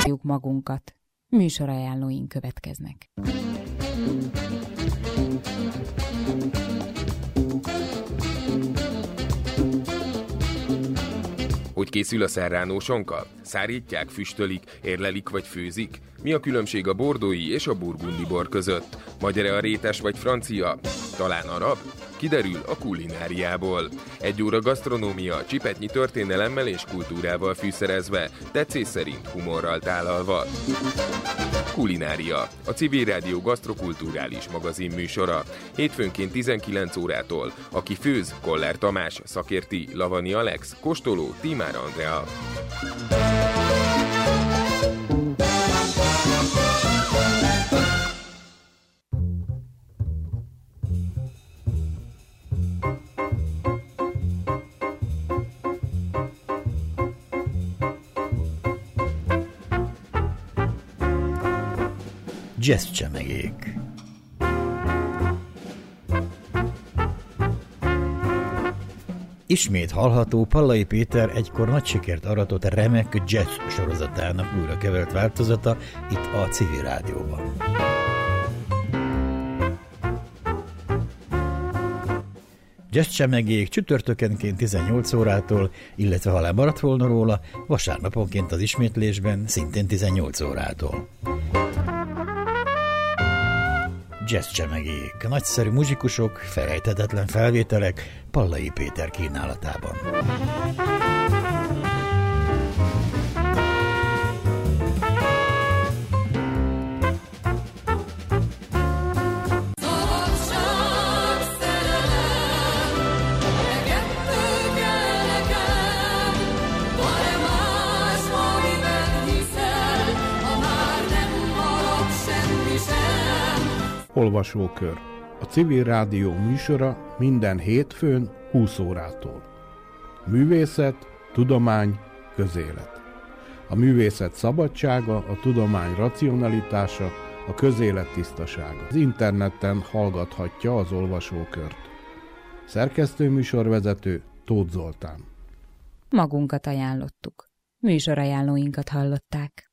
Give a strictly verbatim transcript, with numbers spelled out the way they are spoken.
magunkat. Műsorajánlóink következnek. Hogy készül a serrano sonka? Szárítják, füstölik, érlelik vagy főzik? Mi a különbség a bordói és a burgundi bor között? Magyar-e a rétes vagy francia? Talán arab? Kiderül a kulináriából. Egy óra gasztronómia, csipetnyi történelemmel és kultúrával fűszerezve, tetszés szerint humorral tálalva. Kulinária, a Civil Rádió gasztrokulturális magazin műsora. Hétfőnként tizenkilenc órától. Aki főz, Koller Tamás, szakérti, Lavani Alex, kóstoló, Tímár Andrea. Jazzcsemegék. Ismét hallható Pallai Péter egykor nagy sikert aratott remek jazz sorozatának újra kevert változata itt a Civil Rádióban. Jazzcsemegék csütörtökenként tizennyolc órától, illetve ha lemaradt volna róla, vasárnaponként az ismétlésben szintén tizennyolc órától. Jazzcsemegék, nagyszerű muzsikusok, felejthetetlen felvételek Pallai Péter kínálatában. Olvasókör. A Civil Rádió műsora minden hétfőn húsz órától. Művészet, tudomány, közélet. A művészet szabadsága, a tudomány racionalitása, a közélet tisztasága. Az interneten hallgathatja az olvasókört. Szerkesztőműsorvezető Tóth Zoltán. Magunkat ajánlottuk. Műsorajánlóinkat hallották.